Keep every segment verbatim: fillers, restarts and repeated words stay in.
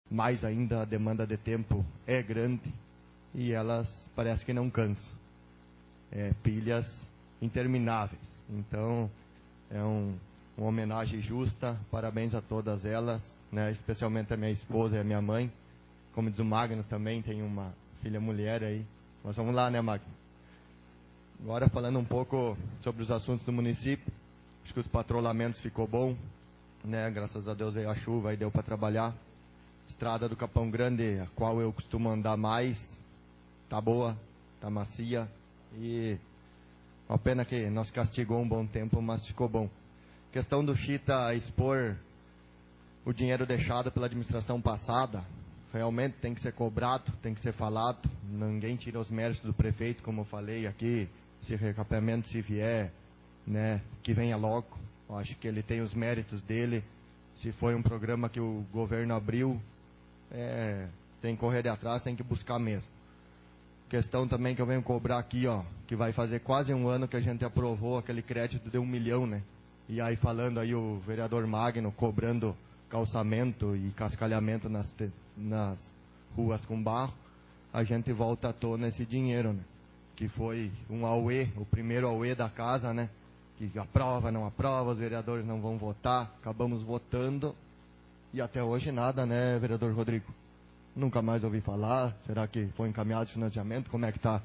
mais ainda a demanda de tempo é grande e elas parece que não cansam. É, pilhas intermináveis. Então, é um, uma homenagem justa, parabéns a todas elas, né, especialmente a minha esposa e a minha mãe. Como diz o Magno, também tem uma filha mulher aí. Nós vamos lá, né, Magno? Agora, falando um pouco sobre os assuntos do município, acho que os patrulhamentos ficou bom, né, graças a Deus veio a chuva e deu para trabalhar. Estrada do Capão Grande, a qual eu costumo andar mais, tá boa, tá macia. E uma pena que nós castigou um bom tempo, mas ficou bom. Questão do Chita expor o dinheiro deixado pela administração passada, realmente tem que ser cobrado, tem que ser falado. Ninguém tira os méritos do prefeito, como eu falei aqui. Esse recapeamento, se vier, né, que venha logo. Eu acho que ele tem os méritos dele. Se foi um programa que o governo abriu, é, tem que correr de atrás, tem que buscar mesmo. Questão também que eu venho cobrar aqui, ó, que vai fazer quase um ano que a gente aprovou aquele crédito de um milhão, né? E aí falando aí o vereador Magno cobrando calçamento e cascalhamento nas, te, nas ruas com barro, a gente volta à tona esse dinheiro, né? Que foi um auê, o primeiro auê da casa, né? Que aprova, não aprova, os vereadores não vão votar, acabamos votando e até hoje nada, né, vereador Rodrigo? Nunca mais ouvi falar. Será que foi encaminhado de financiamento? Como é que tá?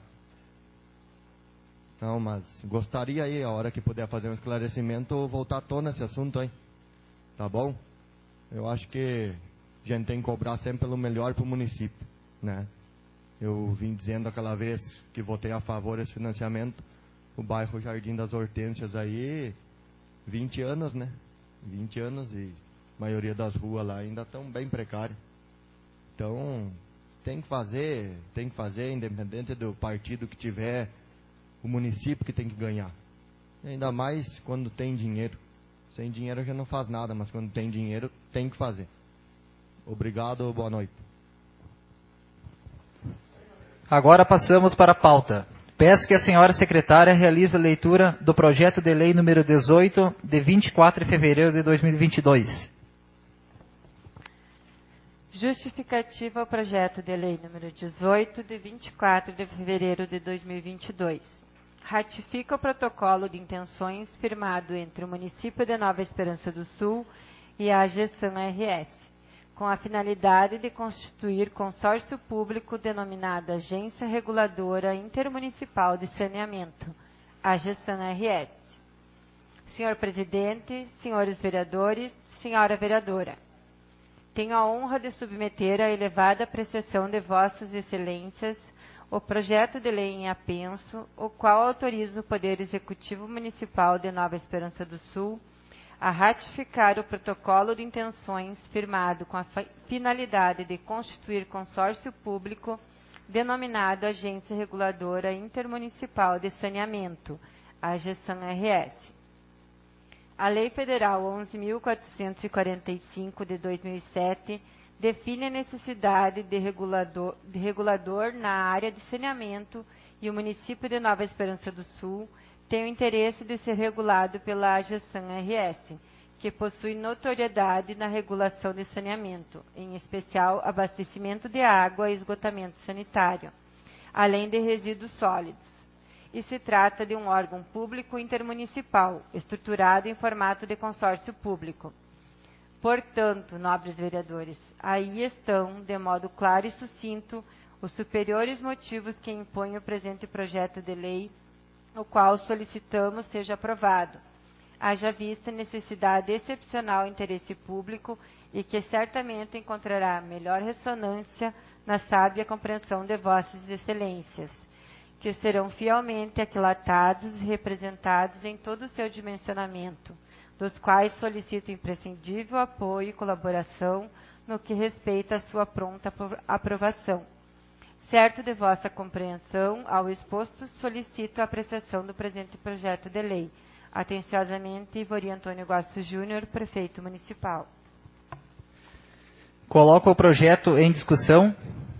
Não, mas gostaria aí, a hora que puder fazer um esclarecimento, voltar à tona esse assunto, hein? Tá bom? Eu acho que a gente tem que cobrar sempre pelo melhor para o município, né? Eu vim dizendo aquela vez que votei a favor desse financiamento, o bairro Jardim das Hortênsias aí, vinte anos, né? vinte anos e a maioria das ruas lá ainda estão bem precárias. Então, tem que fazer, tem que fazer, independente do partido que tiver, o município que tem que ganhar. Ainda mais quando tem dinheiro. Sem dinheiro a gente não faz nada, mas quando tem dinheiro, tem que fazer. Obrigado, boa noite. Agora passamos para a pauta. Peço que a senhora secretária realize a leitura do projeto de lei número dezoito, de vinte e quatro de fevereiro de dois mil e vinte e dois. Justificativa ao projeto de lei número dezoito, de vinte e quatro de fevereiro de dois mil e vinte e dois. Ratifica o protocolo de intenções firmado entre o município de Nova Esperança do Sul e a AGESAN R S, com a finalidade de constituir consórcio público denominado Agência Reguladora Intermunicipal de Saneamento, AGESAN R S. Senhor Presidente, senhores vereadores, senhora vereadora, tenho a honra de submeter à elevada apreciação de vossas excelências o projeto de lei em apenso, o qual autoriza o Poder Executivo Municipal de Nova Esperança do Sul a ratificar o protocolo de intenções firmado com a finalidade de constituir consórcio público denominado Agência Reguladora Intermunicipal de Saneamento, AGESAN R S. A Lei Federal onze mil quatrocentos e quarenta e cinco de dois mil e sete define a necessidade de regulador, de regulador na área de saneamento e o município de Nova Esperança do Sul tem o interesse de ser regulado pela AGESAN R S, que possui notoriedade na regulação de saneamento, em especial abastecimento de água e esgotamento sanitário, além de resíduos sólidos. E se trata de um órgão público intermunicipal, estruturado em formato de consórcio público. Portanto, nobres vereadores, aí estão, de modo claro e sucinto, os superiores motivos que impõem o presente projeto de lei, o qual solicitamos seja aprovado. Haja vista necessidade excepcional interesse público e que certamente encontrará melhor ressonância na sábia compreensão de vossas excelências, que serão fielmente aquilatados e representados em todo o seu dimensionamento, dos quais solicito imprescindível apoio e colaboração no que respeita à sua pronta aprovação. Certo de vossa compreensão, ao exposto, solicito a apreciação do presente projeto de lei. Atenciosamente, Ivori Antônio Guasso Júnior, Prefeito Municipal. Coloco o projeto em discussão.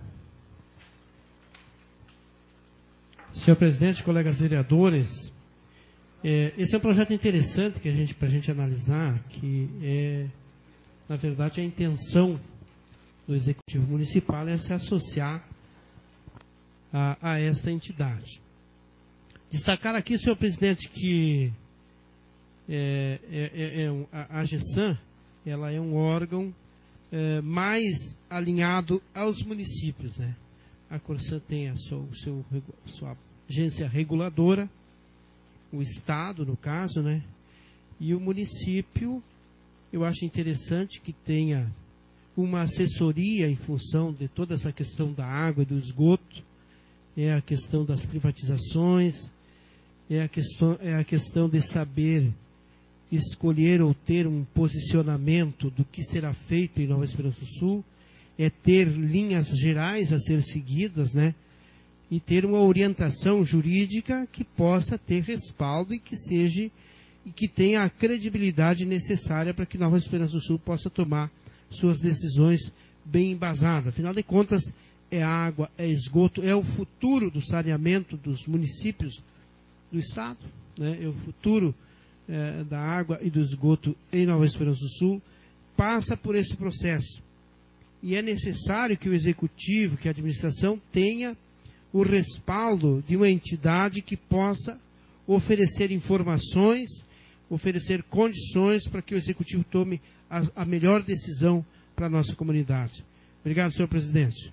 Senhor Presidente, colegas vereadores, é, esse é um projeto interessante que a gente, para a gente analisar, que é, na verdade, a intenção do Executivo Municipal é se associar a, a esta entidade. Destacar aqui, senhor presidente, que é, é, é um, a, a GESAM, ela é um órgão é, mais alinhado aos municípios, né? A Corsan tem a sua, o seu, sua agência reguladora, o Estado, no caso, né? E o município, eu acho interessante que tenha uma assessoria em função de toda essa questão da água e do esgoto, é a questão das privatizações, é a questão, é a questão de saber escolher ou ter um posicionamento do que será feito em Nova Esperança do Sul, é ter linhas gerais a ser seguidas, né? E ter uma orientação jurídica que possa ter respaldo e que seja e que tenha a credibilidade necessária para que Nova Esperança do Sul possa tomar suas decisões bem embasadas. Afinal de contas, é água, é esgoto, é o futuro do saneamento dos municípios do Estado, né? É o futuro é, da água e do esgoto em Nova Esperança do Sul, passa por esse processo. E é necessário que o Executivo, que a administração tenha o respaldo de uma entidade que possa oferecer informações, oferecer condições para que o Executivo tome a, a melhor decisão para a nossa comunidade. Obrigado, senhor presidente.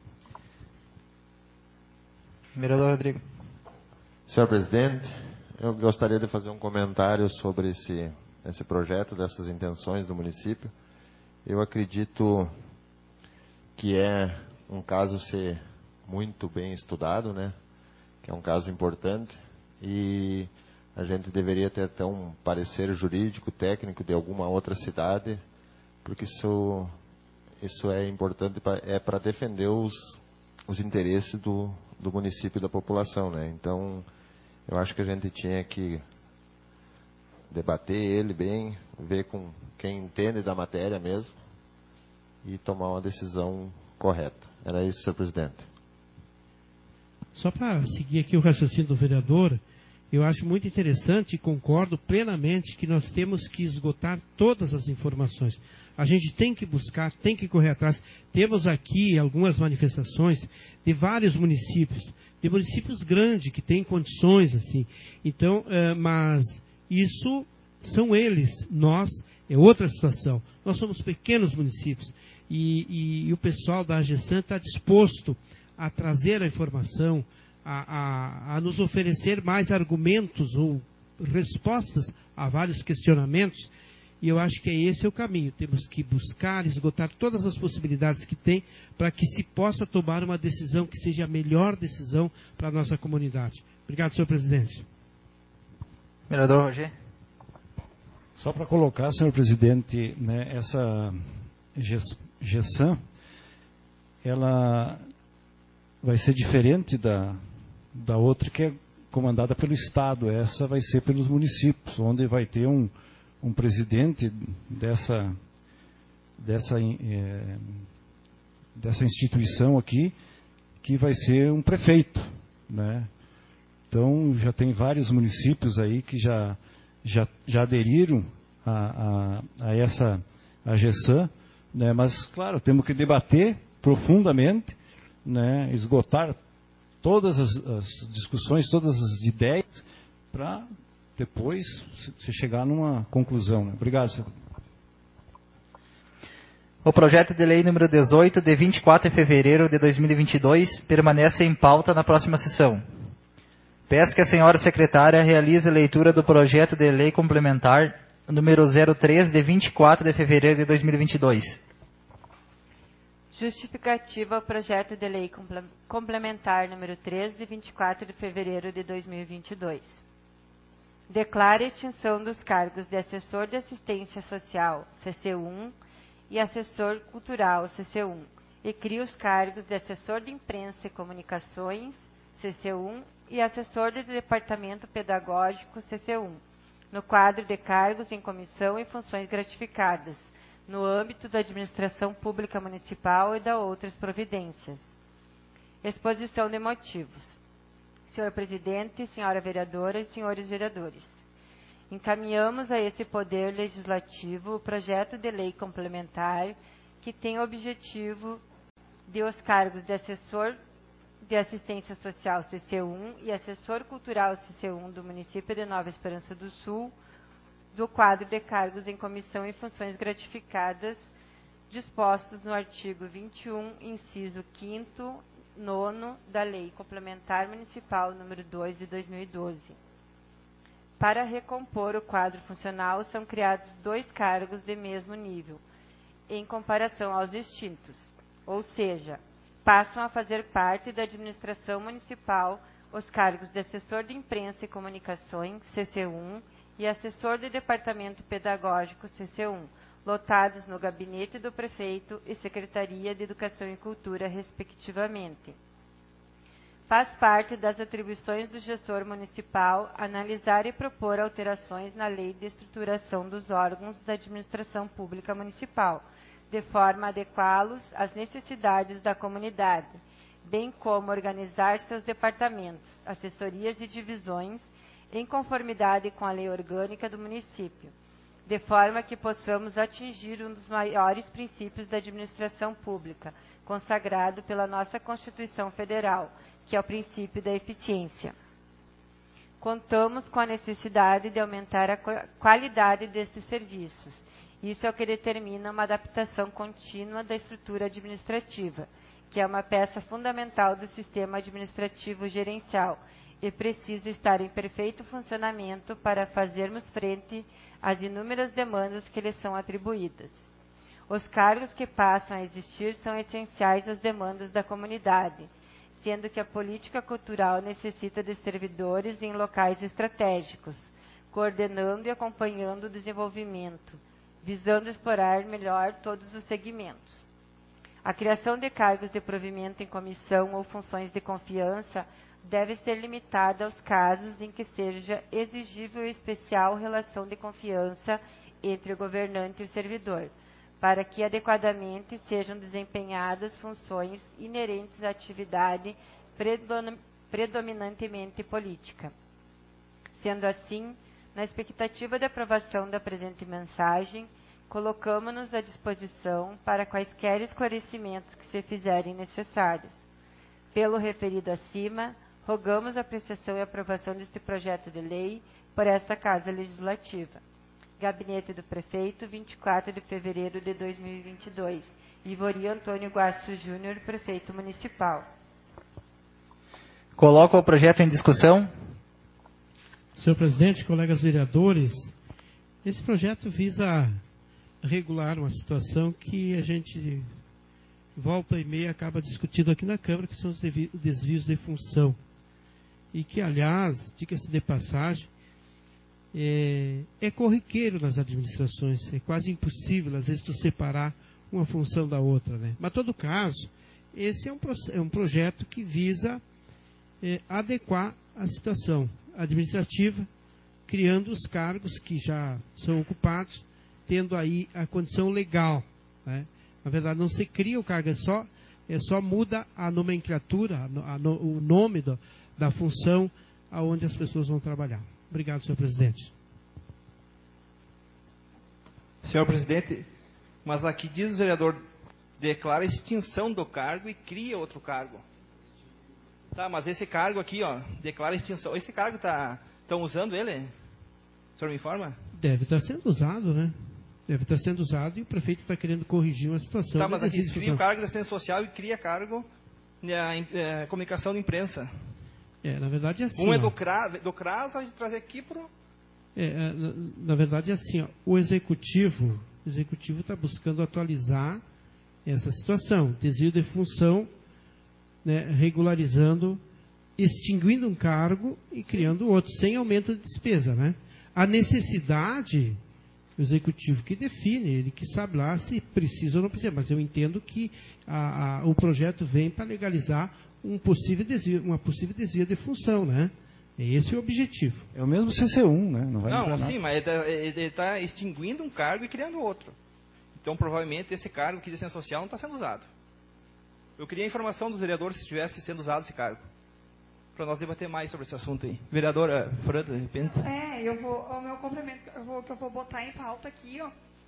Vereador Rodrigo. Senhor presidente, eu gostaria de fazer um comentário sobre esse, esse projeto, dessas intenções do município. Eu acredito que é um caso ser muito bem estudado, né? Que é um caso importante e a gente deveria ter até um parecer jurídico, técnico de alguma outra cidade, porque isso, isso é importante, pra, é para defender os, os interesses do, do município e da população, né? Então, eu acho que a gente tinha que debater ele bem, ver com quem entende da matéria mesmo e tomar uma decisão correta. Era isso, senhor presidente. Só para seguir aqui o raciocínio do vereador, eu acho muito interessante e concordo plenamente que nós temos que esgotar todas as informações. A gente tem que buscar, tem que correr atrás. Temos aqui algumas manifestações de vários municípios, de municípios grandes que têm condições assim. Então, é, mas isso são eles, nós é outra situação. Nós somos pequenos municípios e, e, e o pessoal da AGESAM está disposto a trazer a informação, a, a, a nos oferecer mais argumentos ou respostas a vários questionamentos, e eu acho que esse é o caminho. Temos que buscar, esgotar todas as possibilidades que tem para que se possa tomar uma decisão que seja a melhor decisão para a nossa comunidade. Obrigado, senhor presidente. Vereador Roger. Só para colocar, senhor presidente, né, essa GESAM, ela vai ser diferente da, da outra que é comandada pelo Estado. Essa vai ser pelos municípios, onde vai ter um, um presidente dessa, dessa, é, dessa instituição aqui, que vai ser um prefeito, né? Então, já tem vários municípios aí que já, já, já aderiram a, a, a essa a GESAM, né? Mas, claro, temos que debater profundamente, né, esgotar todas as, as discussões, todas as ideias, para depois se chegar numa conclusão. Né? Obrigado, senhor. O projeto de lei número dezoito, de vinte e quatro de fevereiro de dois mil e vinte e dois, permanece em pauta na próxima sessão. Peço que a senhora secretária realize a leitura do projeto de lei complementar número zero três, de vinte e quatro de fevereiro de dois mil e vinte e dois. Justificativa ao projeto de lei complementar número três, de vinte e quatro de fevereiro de dois mil e vinte e dois. Declara a extinção dos cargos de assessor de assistência social, C C um, e assessor cultural, C C um, e cria os cargos de assessor de imprensa e comunicações, C C um, e assessor de departamento pedagógico, C C um, no quadro de cargos em comissão e funções gratificadas, no âmbito da administração pública municipal e da outras providências. Exposição de motivos. Senhor presidente, senhora vereadora e senhores vereadores, encaminhamos a esse Poder Legislativo o projeto de lei complementar que tem o objetivo de os cargos de assessor de assistência social C C um e assessor cultural C C um do município de Nova Esperança do Sul, do quadro de cargos em comissão e funções gratificadas, dispostos no artigo vinte e um, inciso quinto, nono da Lei Complementar Municipal número dois de dois mil e doze. Para recompor o quadro funcional, são criados dois cargos de mesmo nível, em comparação aos extintos, ou seja, passam a fazer parte da administração municipal os cargos de assessor de imprensa e comunicações, C C um, e assessor de departamento pedagógico, C C um, lotados no gabinete do prefeito e Secretaria de Educação e Cultura, respectivamente. Faz parte das atribuições do gestor municipal analisar e propor alterações na lei de estruturação dos órgãos da administração pública municipal, de forma a adequá-los às necessidades da comunidade, bem como organizar seus departamentos, assessorias e divisões em conformidade com a lei orgânica do município, de forma que possamos atingir um dos maiores princípios da administração pública, consagrado pela nossa Constituição Federal, que é o princípio da eficiência. Contamos com a necessidade de aumentar a qualidade destes serviços. Isso é o que determina uma adaptação contínua da estrutura administrativa, que é uma peça fundamental do sistema administrativo gerencial e precisa estar em perfeito funcionamento para fazermos frente às inúmeras demandas que lhes são atribuídas. Os cargos que passam a existir são essenciais às demandas da comunidade, sendo que a política cultural necessita de servidores em locais estratégicos, coordenando e acompanhando o desenvolvimento, visando explorar melhor todos os segmentos. A criação de cargos de provimento em comissão ou funções de confiança deve ser limitada aos casos em que seja exigível especial relação de confiança entre o governante e o servidor, para que adequadamente sejam desempenhadas funções inerentes à atividade predominantemente política. Sendo assim, na expectativa de aprovação da presente mensagem, colocamos-nos à disposição para quaisquer esclarecimentos que se fizerem necessários. Pelo referido acima, rogamos a apreciação e aprovação deste projeto de lei por esta Casa Legislativa. Gabinete do Prefeito, vinte e quatro de fevereiro de dois mil e vinte e dois. Ivori Antônio Guasso Júnior, Prefeito Municipal. Coloco o projeto em discussão. Senhor Presidente, colegas vereadores, esse projeto visa regular uma situação que a gente volta e meia acaba discutindo aqui na Câmara, que são os desvios de função. E que, aliás, diga-se de passagem, é, é corriqueiro nas administrações, é quase impossível, às vezes, tu separar uma função da outra, né? Mas, em todo caso, esse é um, é um projeto que visa é, adequar a situação administrativa, criando os cargos que já são ocupados, tendo aí a condição legal, né? Na verdade, não se cria o cargo, é só, é só muda a nomenclatura, a, a, o nome do, da função aonde as pessoas vão trabalhar. Obrigado, senhor presidente. Senhor presidente, mas aqui diz o vereador, declara a extinção do cargo e cria outro cargo. Tá, mas esse cargo aqui, ó, declara a extinção. Esse cargo tá, estão usando ele? O senhor me informa? Deve estar sendo usado, né? Deve estar sendo usado e o prefeito está querendo corrigir uma situação. Tá, mas aqui se cria o cargo da assistência social e cria cargo na é, comunicação de imprensa. É, na verdade é assim. Um é ó. do CRAS, do CRAS a gente trazer aqui para o... É, na, na verdade é assim, ó, o executivo o executivo está buscando atualizar essa situação, desvio de função, né, regularizando, extinguindo um cargo e criando outro, sem aumento de despesa, né? A necessidade, o executivo que define, ele que sabe lá se precisa ou não precisa, mas eu entendo que a, a, o projeto vem para legalizar um possível desvio, uma possível desvio de função, né? É esse o objetivo. É o mesmo C C um, né? Não, vai não sim, nada. mas ele está extinguindo um cargo e criando outro. Então, provavelmente, esse cargo aqui de assistência social não está sendo usado. Eu queria a informação dos vereadores se estivesse sendo usado esse cargo. Para nós debater mais sobre esse assunto aí. Vereadora Fran, de repente. É, eu vou, o meu complemento, eu vou, que eu vou botar em pauta aqui, ó,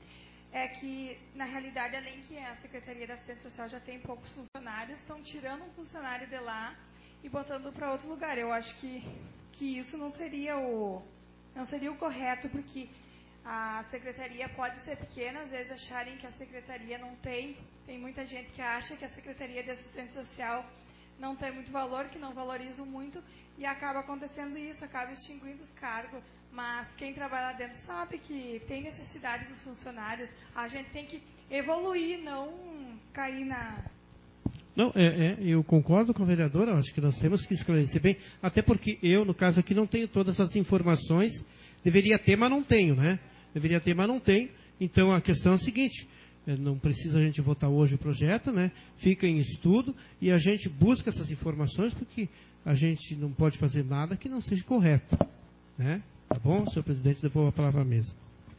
é que, na realidade, além que a Secretaria da Assistência Social já tem poucos funcionários, estão tirando um funcionário de lá e botando para outro lugar. Eu acho que, que isso não seria o, não seria o correto, porque a Secretaria pode ser pequena, às vezes acharem que a Secretaria não tem, tem muita gente que acha que a Secretaria de Assistência Social não tem muito valor, que não valorizam muito, e acaba acontecendo isso, acaba extinguindo os cargos. Mas quem trabalha lá dentro sabe que tem necessidade dos funcionários. A gente tem que evoluir, não cair na... Não, é, é, eu concordo com a vereadora, acho que nós temos que esclarecer bem, até porque eu, no caso aqui, não tenho todas as informações, deveria ter, mas não tenho, né? Deveria ter, mas não tenho. Então a questão é a seguinte, não precisa a gente votar hoje o projeto, né? Fica em estudo e a gente busca essas informações, porque a gente não pode fazer nada que não seja correto, né? Tá bom? Senhor presidente, devolvo a palavra à mesa.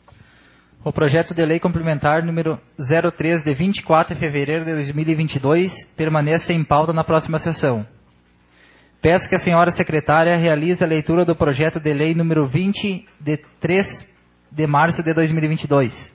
O projeto de lei complementar número zero três, de vinte e quatro de fevereiro de dois mil e vinte e dois, permanece em pauta na próxima sessão. Peço que a senhora secretária realize a leitura do projeto de lei número vinte, de três de março de dois mil e vinte e dois.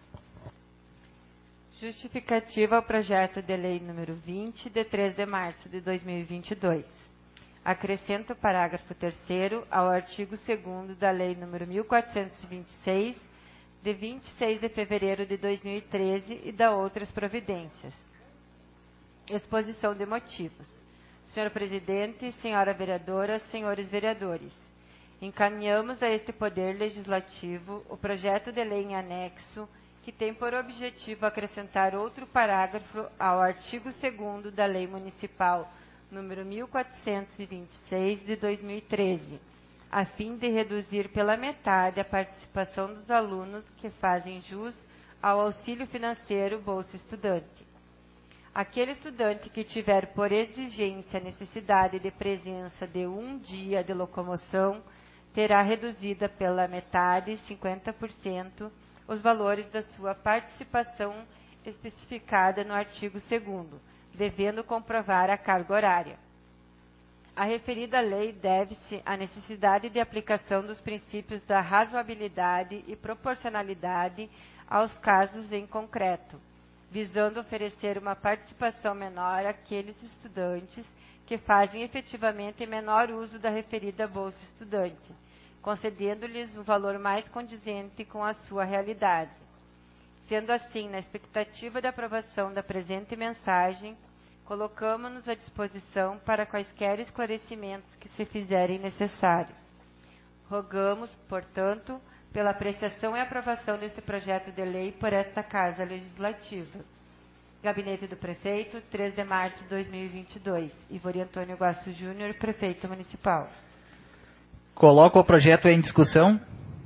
Justificativa ao projeto de lei número vinte, de três de março de dois mil e vinte e dois. Acrescento o parágrafo terceiro ao artigo segundo da lei número mil quatrocentos e vinte e seis, de vinte e seis de fevereiro de dois mil e treze, e da outras providências. Exposição de motivos. Senhor Presidente, Senhora Vereadora, Senhores Vereadores, encaminhamos a este Poder Legislativo o projeto de lei em anexo que tem por objetivo acrescentar outro parágrafo ao artigo segundo da Lei Municipal número mil quatrocentos e vinte e seis, de dois mil e treze, a fim de reduzir pela metade a participação dos alunos que fazem jus ao auxílio financeiro Bolsa Estudante. Aquele estudante que tiver por exigência a necessidade de presença de um dia de locomoção terá reduzida pela metade, cinquenta por cento, os valores da sua participação especificada no artigo segundo, devendo comprovar a carga horária. A referida lei deve-se à necessidade de aplicação dos princípios da razoabilidade e proporcionalidade aos casos em concreto, visando oferecer uma participação menor àqueles estudantes que fazem efetivamente menor uso da referida Bolsa Estudante, concedendo-lhes um valor mais condizente com a sua realidade. Sendo assim, na expectativa da aprovação da presente mensagem, colocamos-nos à disposição para quaisquer esclarecimentos que se fizerem necessários. Rogamos, portanto, pela apreciação e aprovação deste projeto de lei por esta Casa Legislativa. Gabinete do Prefeito, três de março de dois mil e vinte e dois. Ivori Antônio Guaço Júnior, Prefeito Municipal. Coloco o projeto em discussão.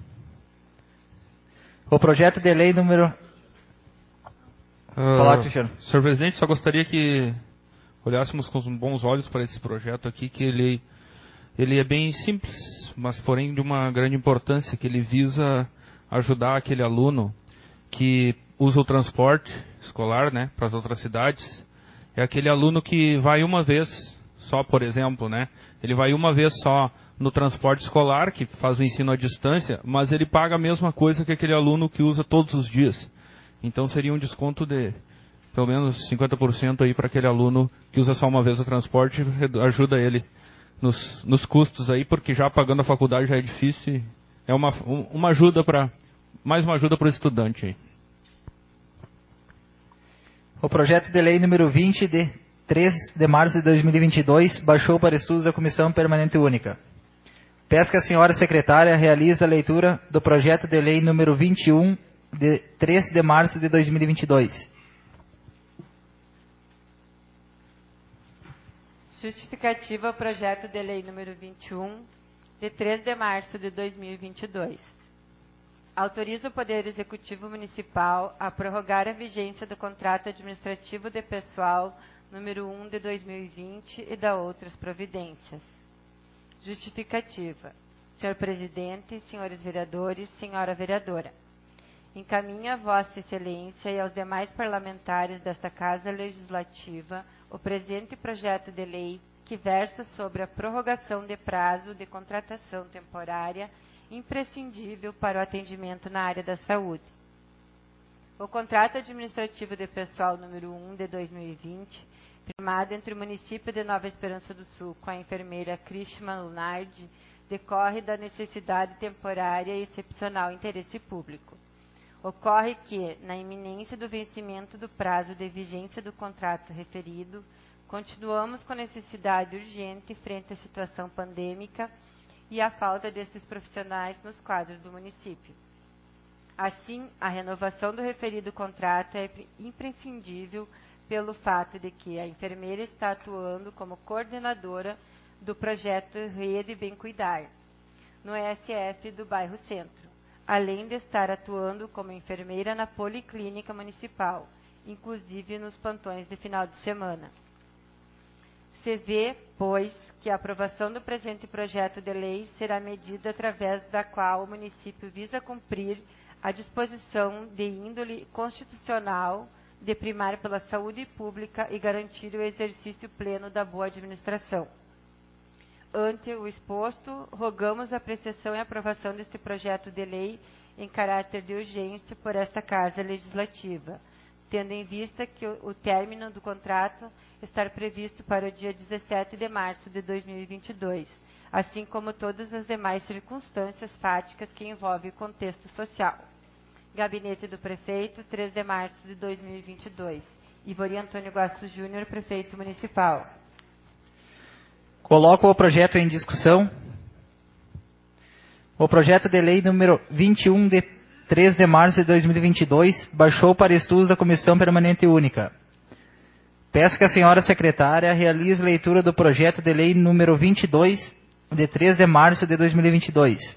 O projeto de lei número... Uh, Olá, Cristiano. Senhor Presidente, só gostaria que olhássemos com bons olhos para esse projeto aqui, que ele, ele é bem simples, mas porém de uma grande importância, que ele visa ajudar aquele aluno que usa o transporte escolar, né, para as outras cidades. É aquele aluno que vai uma vez só, por exemplo, né, ele vai uma vez só no transporte escolar, que faz o ensino à distância, mas ele paga a mesma coisa que aquele aluno que usa todos os dias. Então seria um desconto de pelo menos cinquenta por cento aí para aquele aluno que usa só uma vez o transporte, ajuda ele nos, nos custos aí, porque já pagando a faculdade já é difícil. É uma, uma ajuda para, mais uma ajuda para o estudante aí. O projeto de lei número vinte, de três de março de dois mil e vinte e dois, baixou para estudos da Comissão Permanente Única. Peço que a senhora secretária realize a leitura do projeto de lei número vinte e um, de três de março de dois mil e vinte e dois. Justificativa ao projeto de lei número vinte e um, de três de março de dois mil e vinte e dois. Autoriza o Poder Executivo Municipal a prorrogar a vigência do contrato administrativo de pessoal número um de dois mil e vinte e da outras providências. Justificativa. Senhor Presidente, senhores vereadores, senhora vereadora, encaminha a Vossa Excelência e aos demais parlamentares desta Casa Legislativa o presente projeto de lei que versa sobre a prorrogação de prazo de contratação temporária imprescindível para o atendimento na área da saúde. O contrato administrativo de pessoal número um de dois mil e vinte, firmado entre o município de Nova Esperança do Sul com a enfermeira Krishma Lunardi, decorre da necessidade temporária e excepcional interesse público. Ocorre que, na iminência do vencimento do prazo de vigência do contrato referido, continuamos com necessidade urgente frente à situação pandêmica e à falta desses profissionais nos quadros do município. Assim, a renovação do referido contrato é imprescindível pelo fato de que a enfermeira está atuando como coordenadora do projeto Rede Bem Cuidar, no E S F do bairro Centro, além de estar atuando como enfermeira na Policlínica Municipal, inclusive nos plantões de final de semana. Se vê, pois, que a aprovação do presente projeto de lei será medida através da qual o município visa cumprir a disposição de índole constitucional de primar pela saúde pública e garantir o exercício pleno da boa administração. Ante o exposto, rogamos a apreciação e aprovação deste projeto de lei em caráter de urgência por esta Casa Legislativa, tendo em vista que o, o término do contrato está previsto para o dia dezessete de março de dois mil e vinte e dois, assim como todas as demais circunstâncias fáticas que envolvem o contexto social. Gabinete do Prefeito, três de março de dois mil e vinte e dois. Ivori Antônio Guaço Júnior, Prefeito Municipal. Coloco o projeto em discussão. O projeto de lei número vinte e um, de três de março de dois mil e vinte e dois, baixou para estudos da Comissão Permanente Única. Peço que a senhora secretária realize leitura do projeto de lei número vinte e dois, de três de março de dois mil e vinte e dois.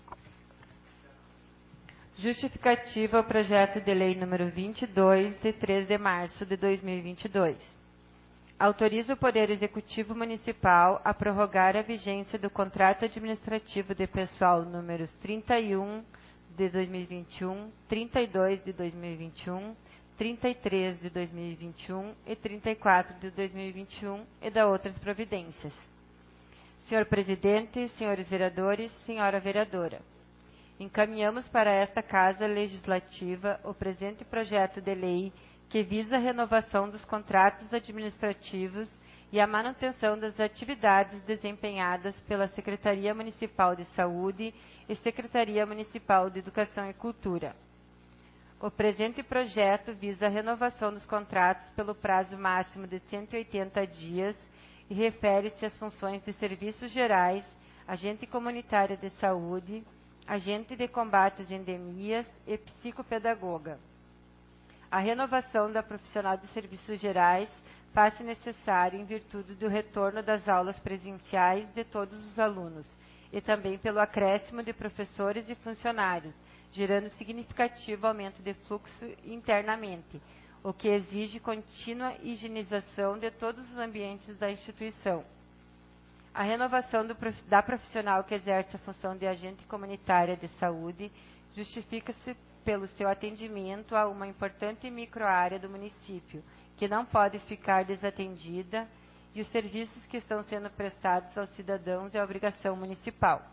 Justificativa ao projeto de lei número vinte e dois, de três de março de dois mil e vinte e dois. Autoriza o Poder Executivo Municipal a prorrogar a vigência do contrato administrativo de pessoal números trinta e um de dois mil e vinte e um, trinta e dois de dois mil e vinte e um, trinta e três de dois mil e vinte e um e trinta e quatro de dois mil e vinte e um e da outras providências. Senhor Presidente, senhores vereadores, senhora vereadora, encaminhamos para esta Casa Legislativa o presente projeto de lei que visa a renovação dos contratos administrativos e a manutenção das atividades desempenhadas pela Secretaria Municipal de Saúde e Secretaria Municipal de Educação e Cultura. O presente projeto visa a renovação dos contratos pelo prazo máximo de cento e oitenta dias e refere-se às funções de serviços gerais, agente comunitário de saúde, agente de combate às endemias e psicopedagoga. A renovação da profissional de serviços gerais faz-se necessário em virtude do retorno das aulas presenciais de todos os alunos e também pelo acréscimo de professores e funcionários, gerando significativo aumento de fluxo internamente, o que exige contínua higienização de todos os ambientes da instituição. A renovação do, da profissional que exerce a função de agente comunitária de saúde justifica-se pelo seu atendimento a uma importante microárea do município, que não pode ficar desatendida, e os serviços que estão sendo prestados aos cidadãos é a obrigação municipal.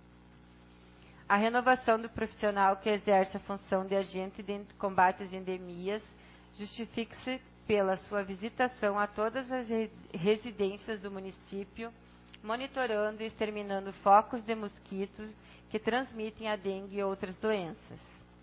A renovação do profissional que exerce a função de agente de combate às endemias justifica-se pela sua visitação a todas as residências do município, monitorando e exterminando focos de mosquitos que transmitem a dengue e outras doenças.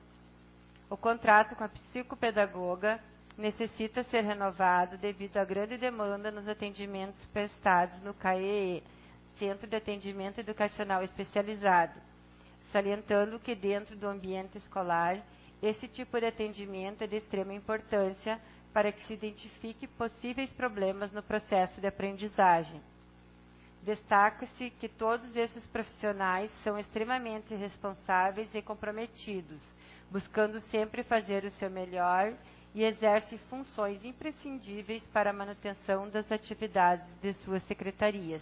O contrato com a psicopedagoga necessita ser renovado devido à grande demanda nos atendimentos prestados no C A E E, Centro de Atendimento Educacional Especializado, salientando que dentro do ambiente escolar, esse tipo de atendimento é de extrema importância para que se identifique possíveis problemas no processo de aprendizagem. Destaca-se que todos esses profissionais são extremamente responsáveis e comprometidos, buscando sempre fazer o seu melhor e exerce funções imprescindíveis para a manutenção das atividades de suas secretarias.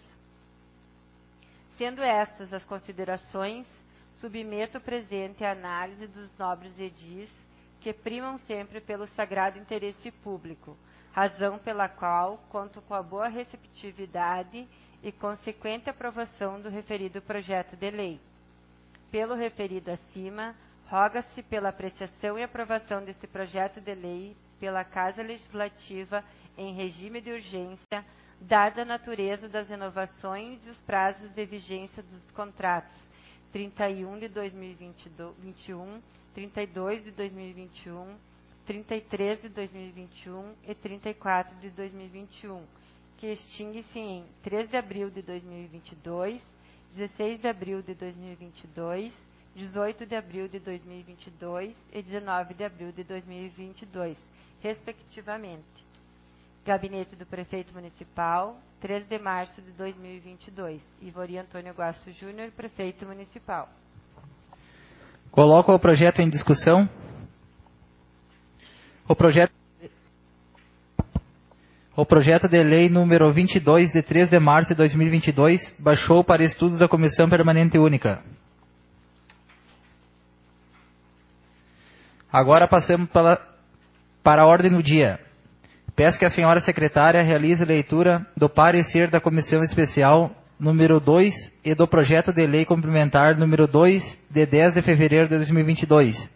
Sendo estas as considerações, submeto o presente à análise dos nobres edis que primam sempre pelo sagrado interesse público, razão pela qual conto com a boa receptividade e consequente aprovação do referido projeto de lei. Pelo referido acima, roga-se pela apreciação e aprovação deste projeto de lei pela Casa Legislativa em regime de urgência, dada a natureza das renovações e os prazos de vigência dos contratos trinta e um de dois mil e vinte e um, trinta e dois de dois mil e vinte e um, trinta e três de dois mil e vinte e um e trinta e quatro de dois mil e vinte e um, que extingue-se em três de abril de dois mil e vinte e dois, dezesseis de abril de dois mil e vinte e dois, dezoito de abril de dois mil e vinte e dois e dezenove de abril de dois mil e vinte e dois, respectivamente. Gabinete do Prefeito Municipal, três de março de dois mil e vinte e dois. Ivori Antônio Guasso Júnior, Prefeito Municipal. Coloco o projeto em discussão. O projeto, o projeto de lei número vinte e dois, de três de março de dois mil e vinte e dois, baixou para estudos da Comissão Permanente Única. Agora passamos para, para a ordem do dia. Peço que a senhora secretária realize a leitura do parecer da Comissão Especial número dois e do projeto de lei complementar número dois, de dez de fevereiro de dois mil e vinte e dois.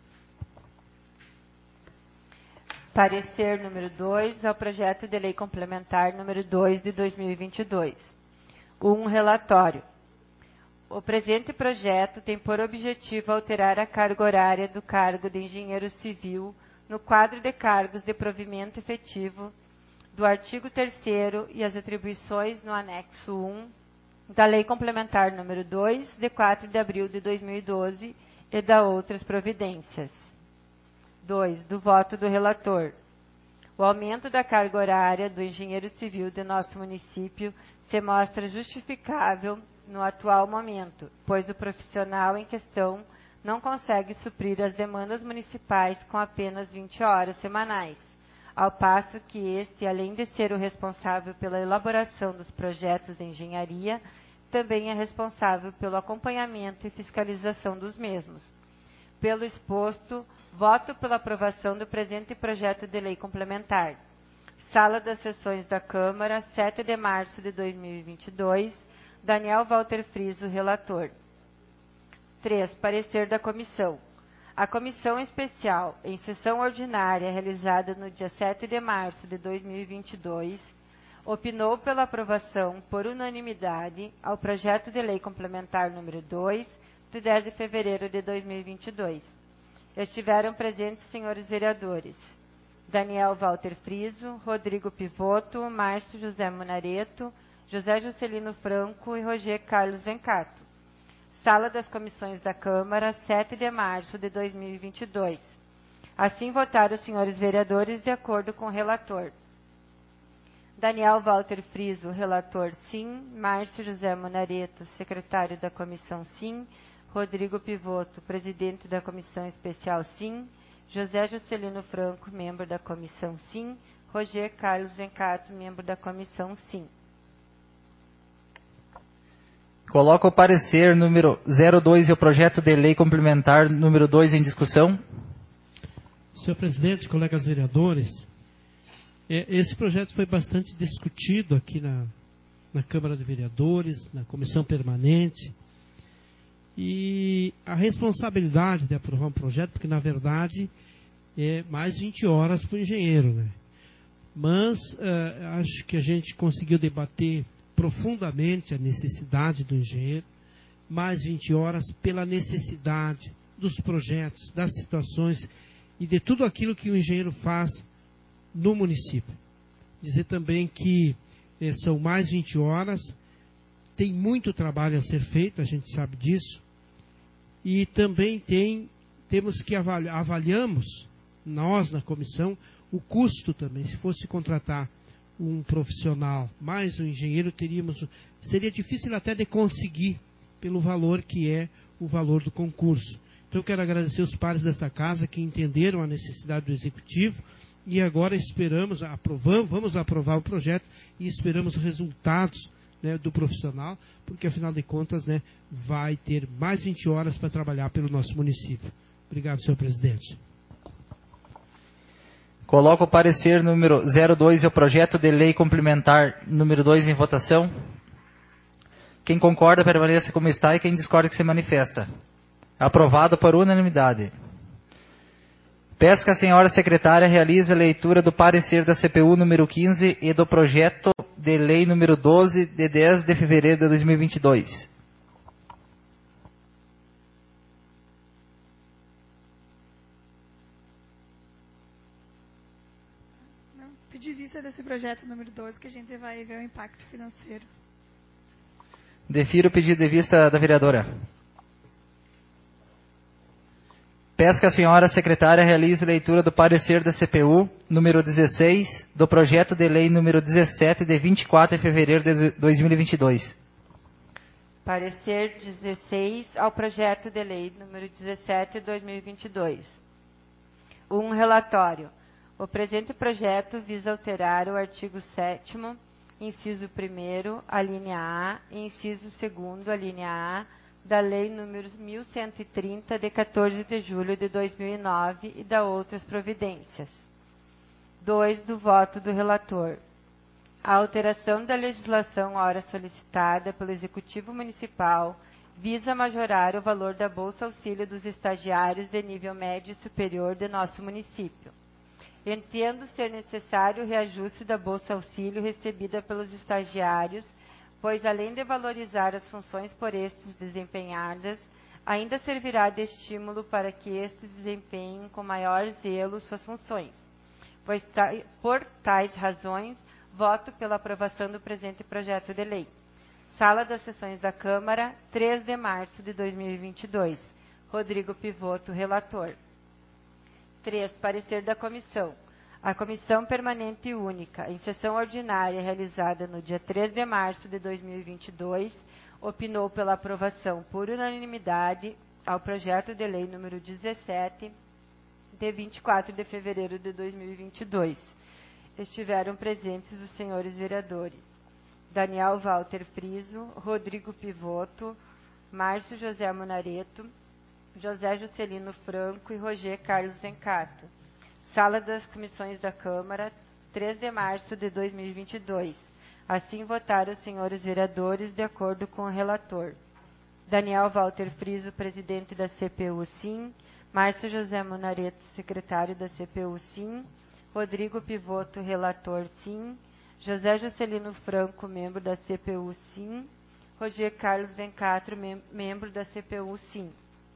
Parecer número dois ao projeto de lei complementar número dois de dois mil e vinte e dois. um. Relatório. O presente projeto tem por objetivo alterar a carga horária do cargo de engenheiro civil no quadro de cargos de provimento efetivo do artigo terceiro e as atribuições no anexo um da Lei Complementar número dois, de quatro de abril de dois mil e doze, e da outras providências. dois. Do voto do relator. O aumento da carga horária do engenheiro civil de nosso município se mostra justificável no atual momento, pois o profissional em questão não consegue suprir as demandas municipais com apenas vinte horas semanais, ao passo que este, além de ser o responsável pela elaboração dos projetos de engenharia, também é responsável pelo acompanhamento e fiscalização dos mesmos. Pelo exposto, voto pela aprovação do presente projeto de lei complementar. Sala das Sessões da Câmara, sete de março de dois mil e vinte e dois, Daniel Walter Friso, relator. três. Parecer da Comissão. A Comissão Especial, em sessão ordinária realizada no dia sete de março de dois mil e vinte e dois, opinou pela aprovação por unanimidade ao projeto de lei complementar número dois, de dez de fevereiro de dois mil e vinte e dois. Estiveram presentes os senhores vereadores Daniel Walter Friso, Rodrigo Pivoto, Márcio José Munareto, José Juscelino Franco e Roger Carlos Vencato. Sala das Comissões da Câmara, sete de março de dois mil e vinte e dois. Assim votaram os senhores vereadores de acordo com o relator. Daniel Walter Friso, relator, sim. Márcio José Munareto, secretário da comissão, sim. Rodrigo Pivoto, presidente da comissão especial, sim. José Juscelino Franco, membro da comissão, sim. Roger Carlos Vencato, membro da comissão, sim. Coloco o parecer número zero dois e o projeto de lei complementar número dois em discussão. Senhor presidente, colegas vereadores, esse projeto foi bastante discutido aqui na, na Câmara de Vereadores, na Comissão Permanente, e a responsabilidade de aprovar um projeto, porque na verdade é mais vinte horas para o engenheiro, né? Mas uh, acho que a gente conseguiu debater profundamente a necessidade do engenheiro, mais vinte horas pela necessidade dos projetos, das situações e de tudo aquilo que o engenheiro faz no município. Dizer também que eh, são mais vinte horas, tem muito trabalho a ser feito, a gente sabe disso, e também tem, temos que avaliar, avaliamos, nós na comissão, o custo também, se fosse contratar um profissional mais um engenheiro, teríamos, seria difícil até de conseguir pelo valor que é o valor do concurso. Então eu quero agradecer os pares dessa casa que entenderam a necessidade do executivo e agora esperamos, aprovamos, vamos aprovar o projeto e esperamos resultados, né, do profissional, porque afinal de contas, né, vai ter mais vinte horas para trabalhar pelo nosso município. Obrigado, senhor presidente. Coloco o parecer número zero dois e o projeto de lei complementar número dois em votação. Quem concorda permaneça como está e quem discorda que se manifesta. Aprovado por unanimidade. Peço que a senhora secretária realize a leitura do parecer da C P U número quinze e do projeto de lei número doze, de dez de fevereiro de dois mil e vinte e dois. Pedir vista desse projeto número doze, que a gente vai ver o impacto financeiro. Defiro o pedido de vista da vereadora. Peço que a senhora secretária realize a leitura do parecer da C P U número dezesseis, do projeto de lei número dezessete, de vinte e quatro de fevereiro de dois mil e vinte e dois. Parecer dezesseis ao projeto de lei número dezessete de dois mil e vinte e dois. Um relatório. O presente projeto visa alterar o artigo sétimo, inciso primeiro, a linha A, e inciso segundo, a linha A, da Lei número mil cento e trinta, de quatorze de julho de dois mil e nove, e da outras providências. dois. Do voto do relator. A alteração da legislação ora solicitada pelo Executivo Municipal visa majorar o valor da Bolsa Auxílio dos estagiários de nível médio e superior de nosso município. Entendo ser necessário o reajuste da Bolsa Auxílio recebida pelos estagiários, pois além de valorizar as funções por estes desempenhadas, ainda servirá de estímulo para que estes desempenhem com maior zelo suas funções. Pois, por tais razões, voto pela aprovação do presente projeto de lei. Sala das Sessões da Câmara, três de março de dois mil e vinte e dois. Rodrigo Pivoto, relator. três. Parecer da Comissão. A Comissão Permanente Única, em sessão ordinária realizada no dia três de março de dois mil e vinte e dois, opinou pela aprovação por unanimidade ao projeto de lei número dezessete, de vinte e quatro de fevereiro de dois mil e vinte e dois. Estiveram presentes os senhores vereadores Daniel Walter Friso, Rodrigo Pivoto, Márcio José Munareto, José Juscelino Franco e Roger Carlos Vencato. Sala das Comissões da Câmara, três de março de dois mil e vinte e dois. Assim votaram os senhores vereadores de acordo com o relator. Daniel Walter Friso, presidente da C P U, sim. Márcio José Munareto, secretário da C P U, sim. Rodrigo Pivoto, relator, sim. José Juscelino Franco, membro da C P U, sim. Roger Carlos Vencato, mem membro da C P U, sim.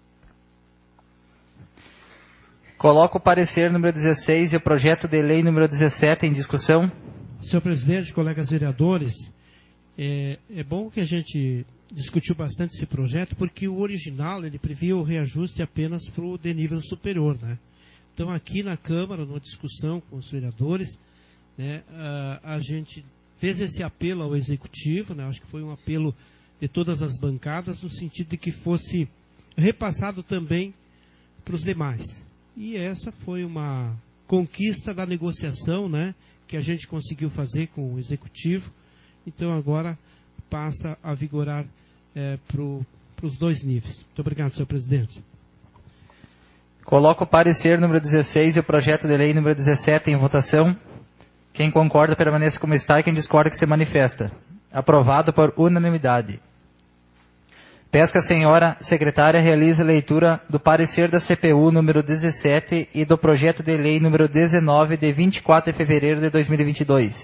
Coloco o parecer número dezesseis e o projeto de lei número dezessete em discussão. Senhor presidente, colegas vereadores, é, é bom que a gente discutiu bastante esse projeto, porque o original ele previa o reajuste apenas para o de nível superior, né? Então aqui na Câmara, numa discussão com os vereadores, né, a, a gente fez esse apelo ao Executivo, né? Acho que foi um apelo de todas as bancadas, no sentido de que fosse repassado também para os demais. E essa foi uma conquista da negociação, né, que a gente conseguiu fazer com o Executivo. Então agora passa a vigorar é, para os dois níveis. Muito obrigado, senhor presidente. Coloco o parecer número dezesseis e o projeto de lei número dezessete em votação. Quem concorda permaneça como está e quem discorda que se manifesta. Aprovado por unanimidade. Peço que a senhora secretária realize a leitura do parecer da C P U número dezessete e do projeto de lei número dezenove, de vinte e quatro de fevereiro de dois mil e vinte e dois.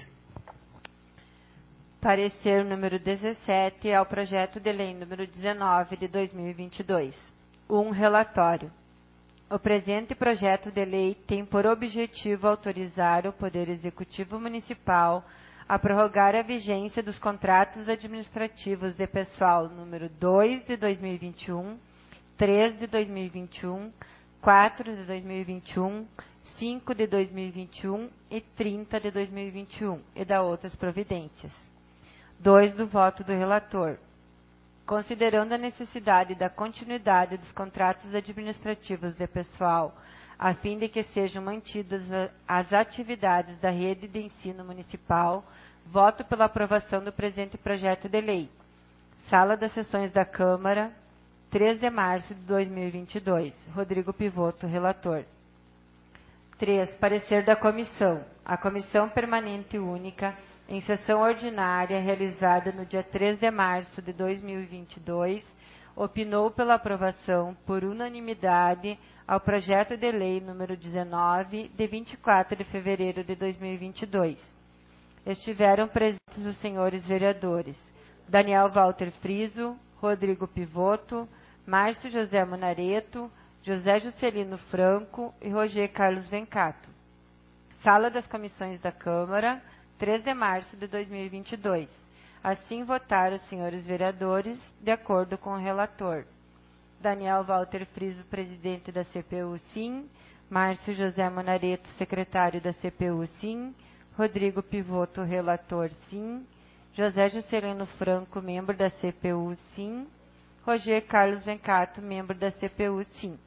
Parecer número dezessete ao projeto de lei número dezenove de dois mil e vinte e dois. Um relatório. O presente projeto de lei tem por objetivo autorizar o Poder Executivo Municipal a prorrogar a vigência dos contratos administrativos de pessoal número dois de dois mil e vinte e um, três de dois mil e vinte e um, quatro de dois mil e vinte e um, cinco de dois mil e vinte e um e trinta de dois mil e vinte e um, e da outras providências. dois. Do voto do relator. Considerando a necessidade da continuidade dos contratos administrativos de pessoal, a fim de que sejam mantidas as atividades da rede de ensino municipal, voto pela aprovação do presente projeto de lei. Sala das Sessões da Câmara, três de março de dois mil e vinte e dois. Rodrigo Pivoto, relator. três. Parecer da Comissão. A Comissão Permanente Única, em sessão ordinária realizada no dia três de março de dois mil e vinte e dois, opinou pela aprovação por unanimidade ao projeto de lei número dezenove, de vinte e quatro de fevereiro de dois mil e vinte e dois. Estiveram presentes os senhores vereadores Daniel Walter Friso, Rodrigo Pivoto, Márcio José Munareto, José Juscelino Franco e Roger Carlos Vencato. Sala das Comissões da Câmara, três de março de dois mil e vinte e dois. Assim votaram os senhores vereadores, de acordo com o relator. Daniel Walter Friso, presidente da C P U, sim. Márcio José Munareto, secretário da C P U, sim. Rodrigo Pivoto, relator, sim. José Juscelino Franco, membro da C P U, sim. Roger Carlos Vencato, membro da C P U, sim.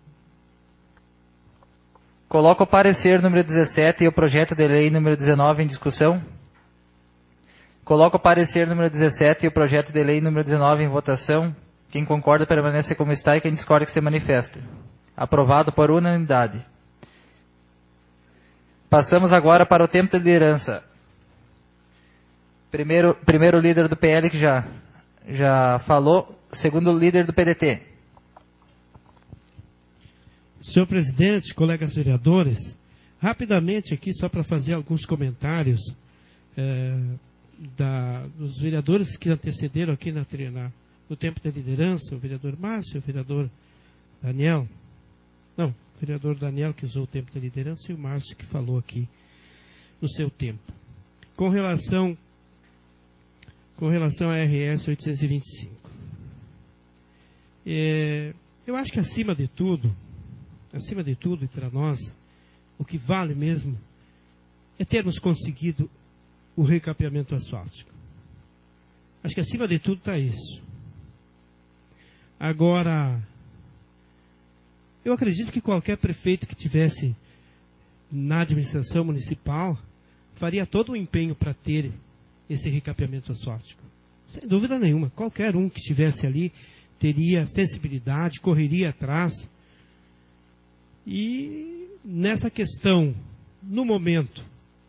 Coloco o parecer número dezessete e o projeto de lei número dezenove em discussão. Coloco o parecer número dezessete e o projeto de lei número dezenove em votação. Quem concorda permanece como está e quem discorda que se manifeste. Aprovado por unanimidade. Passamos agora para o tempo de liderança. Primeiro, primeiro líder do P L que já, já falou. Segundo líder do P D T. Senhor presidente, colegas vereadores, rapidamente aqui só para fazer alguns comentários é, da, dos vereadores que antecederam aqui na, na, no tempo de liderança, o vereador Márcio, o vereador Daniel, não, o vereador Daniel que usou o tempo de liderança e o Márcio que falou aqui no seu tempo. Com relação, com relação à R S oitocentos e vinte e cinco. É, eu acho que acima de tudo, acima de tudo e para nós, o que vale mesmo é termos conseguido o recapeamento asfáltico. Acho que acima de tudo está isso. Agora, eu acredito que qualquer prefeito que tivesse na administração municipal faria todo o empenho para ter esse recapeamento asfáltico. Sem dúvida nenhuma, qualquer um que estivesse ali teria sensibilidade, correria atrás. E nessa questão, no momento,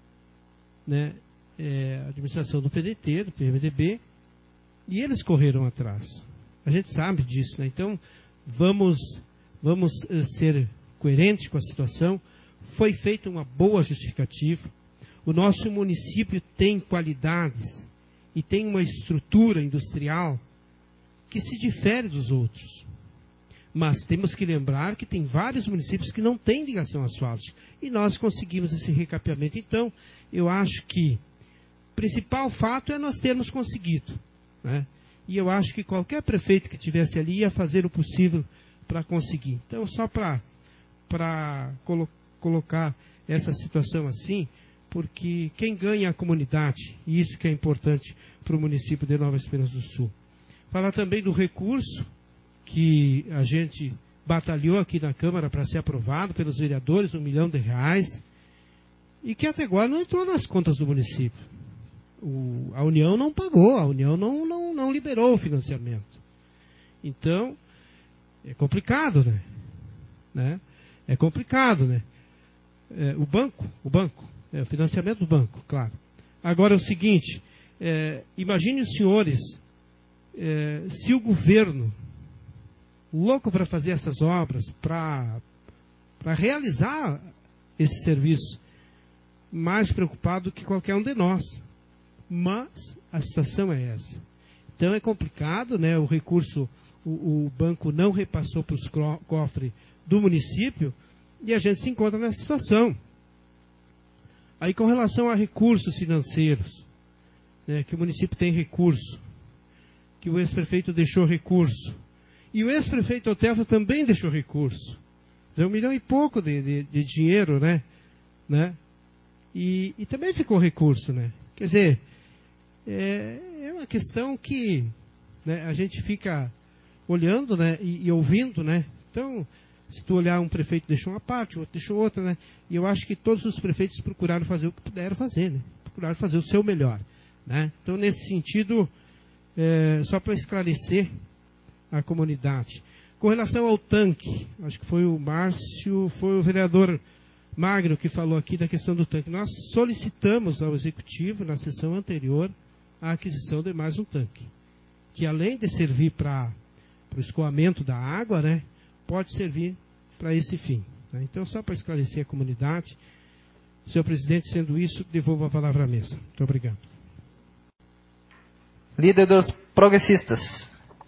né, é, a administração do P D T, do P M D B, e eles correram atrás. A gente sabe disso, né? Então, vamos, vamos uh, ser coerentes com a situação. Foi feita uma boa justificativa. O nosso município tem qualidades e tem uma estrutura industrial que se difere dos outros. Mas temos que lembrar que tem vários municípios que não têm ligação asfáltica. E nós conseguimos esse recapeamento. Então, eu acho que o principal fato é nós termos conseguido, né? E eu acho que qualquer prefeito que estivesse ali ia fazer o possível para conseguir. Então, só para para colo colocar essa situação assim, porque quem ganha é a comunidade, e isso que é importante para o município de Nova Esperança do Sul. Falar também do recurso que a gente batalhou aqui na Câmara para ser aprovado pelos vereadores, um milhão de reais, e que até agora não entrou nas contas do município. O, a União não pagou, a União não, não, não liberou o financiamento. Então, é complicado, né? né? É complicado, né? É, o banco, o banco, é, o financiamento do banco, claro. Agora é o seguinte, é, imagine os senhores, é, se o governo, louco para fazer essas obras, para para realizar esse serviço, mais preocupado do que qualquer um de nós. Mas a situação é essa. Então é complicado, né? O recurso, o, o banco não repassou para os cofres do município e a gente se encontra nessa situação. Aí com relação a recursos financeiros, né, que o município tem recurso, que o ex-prefeito deixou recurso, e o ex-prefeito Otelfo também deixou recurso. Um milhão e pouco de, de, de dinheiro, né? né? E, e também ficou recurso, né? Quer dizer, é, é uma questão que, né, a gente fica olhando, né, e, e ouvindo, né? Então, se tu olhar, um prefeito deixou uma parte, o outro deixou outra, né? E eu acho que todos os prefeitos procuraram fazer o que puderam fazer, né? Procuraram fazer o seu melhor, né? Então, nesse sentido, é, só para esclarecer a comunidade. Com relação ao tanque, acho que foi o Márcio, foi o vereador Magno que falou aqui da questão do tanque. Nós solicitamos ao Executivo, na sessão anterior, a aquisição de mais um tanque, que além de servir para para o escoamento da água, né, pode servir para esse fim. Né? Então, só para esclarecer a comunidade, senhor presidente, sendo isso, devolvo a palavra à mesa. Muito obrigado. Líder dos progressistas.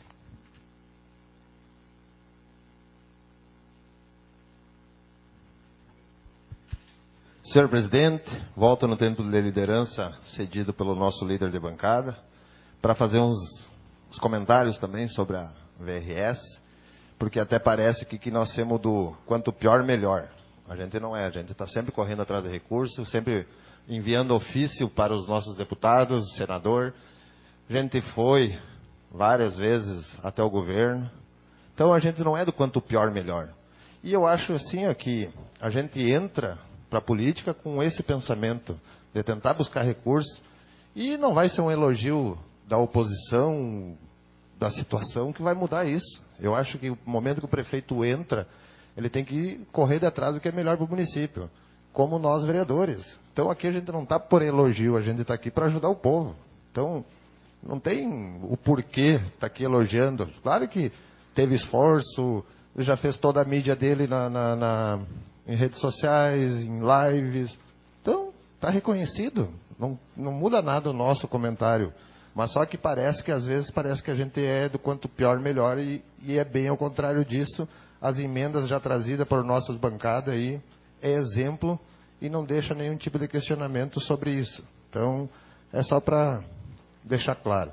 Senhor presidente, volto no tempo de liderança cedido pelo nosso líder de bancada para fazer uns, uns comentários também sobre a V R S, porque até parece que, que nós temos do quanto pior, melhor. A gente não é, a gente está sempre correndo atrás de recursos, sempre enviando ofício para os nossos deputados, senador. A gente foi várias vezes até o governo. Então a gente não é do quanto pior, melhor. E eu acho assim ó, que a gente entra para a política com esse pensamento de tentar buscar recursos, e não vai ser um elogio da oposição, da situação, que vai mudar isso. Eu acho que o momento que o prefeito entra, ele tem que correr de atrás do que é melhor para o município, como nós vereadores. Então aqui a gente não está por elogio, a gente está aqui para ajudar o povo. Então não tem o porquê estar tá aqui elogiando. Claro que teve esforço, já fez toda a mídia dele na, na, na em redes sociais, em lives. Então, está reconhecido. Não, não muda nada o nosso comentário. Mas só que parece que, às vezes, parece que a gente é do quanto pior, melhor. E, e é bem ao contrário disso. As emendas já trazidas por nossas bancadas aí é exemplo e não deixa nenhum tipo de questionamento sobre isso. Então, é só para deixar claro.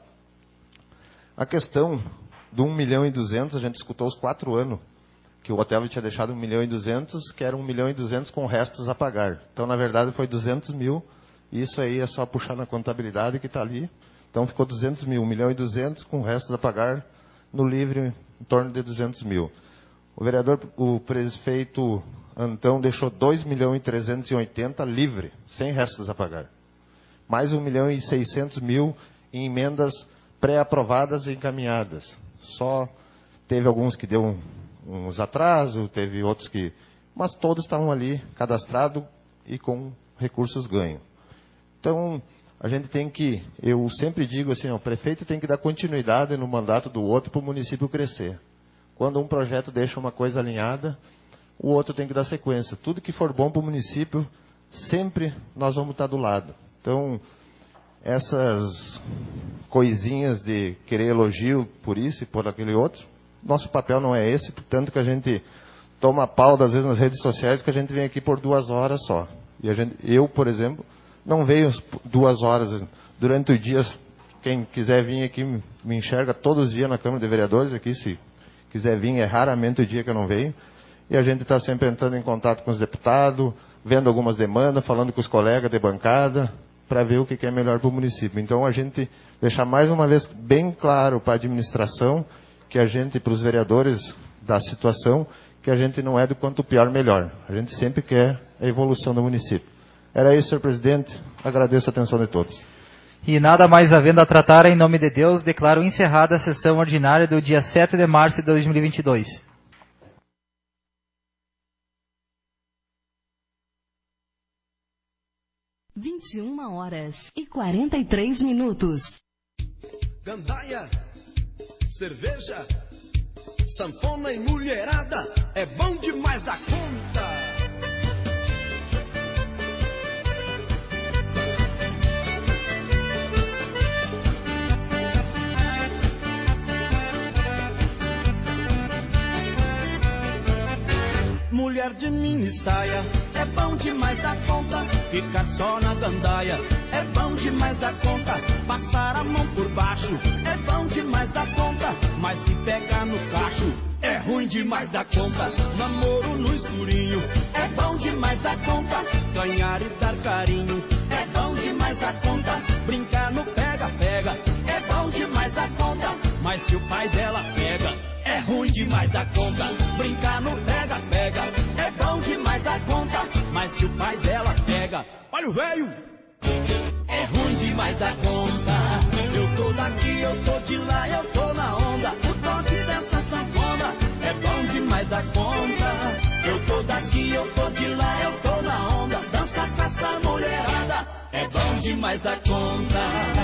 A questão do um milhão e duzentos, a gente escutou os quatro anos, que o Otávio tinha deixado um milhão e duzentos, que era um milhão e duzentos com restos a pagar. Então, na verdade, foi duzentos mil, e isso aí é só puxar na contabilidade que está ali. Então, ficou duzentos mil, um milhão e duzentos com restos a pagar, no livre, em torno de duzentos mil. O vereador, o prefeito Antão, deixou dois milhões e trezentos e oitenta livre, sem restos a pagar. Mais um milhão e seiscentos mil em emendas pré-aprovadas e encaminhadas. Só teve alguns que deu um uns atrasos, teve outros que... Mas todos estavam ali cadastrados e com recursos ganhos. Então, a gente tem que... Eu sempre digo assim, ó, o prefeito tem que dar continuidade no mandato do outro para o município crescer. Quando um projeto deixa uma coisa alinhada, o outro tem que dar sequência. Tudo que for bom para o município, sempre nós vamos estar do lado. Então, essas coisinhas de querer elogio por isso e por aquele outro, nosso papel não é esse, portanto que a gente toma pau, às vezes, nas redes sociais, que a gente vem aqui por duas horas só. E a gente, eu, por exemplo, não venho duas horas. Durante o dia, quem quiser vir aqui, me enxerga todos os dias na Câmara de Vereadores, aqui, se quiser vir, é raramente o dia que eu não venho. E a gente está sempre entrando em contato com os deputados, vendo algumas demandas, falando com os colegas de bancada, para ver o que é melhor para o município. Então, a gente deixar mais uma vez bem claro para a administração, que a gente, para os vereadores da situação, que a gente não é do quanto pior, melhor. A gente sempre quer a evolução do município. Era isso, senhor presidente. Agradeço a atenção de todos. E nada mais havendo a tratar, em nome de Deus, declaro encerrada a sessão ordinária do dia sete de março de dois mil e vinte e dois. vinte e uma horas e quarenta e três minutos. Gandaia, cerveja, sanfona e mulherada, é bom demais da conta. Mulher de mini saia, é bom demais da conta. Ficar só na gandaia, é bom demais da conta. Passar a mão por baixo, é bom demais da conta. Mas se pegar no cacho, é ruim demais da conta. Namoro no escurinho, é bom demais da conta. Ganhar e dar carinho, é bom demais da conta. Brincar no pega-pega, é bom demais da conta. Mas se o pai dela pega, é ruim demais da conta. Brincar no pega-pega, é bom demais da conta. Mas se o pai dela pega, olha o velho, é ruim demais da conta. Eu tô daqui, eu tô de lá, eu tô na onda. O toque dessa sanfona é bom demais da conta. Eu tô daqui, eu tô de lá, eu tô na onda. Dança com essa mulherada é bom demais da conta.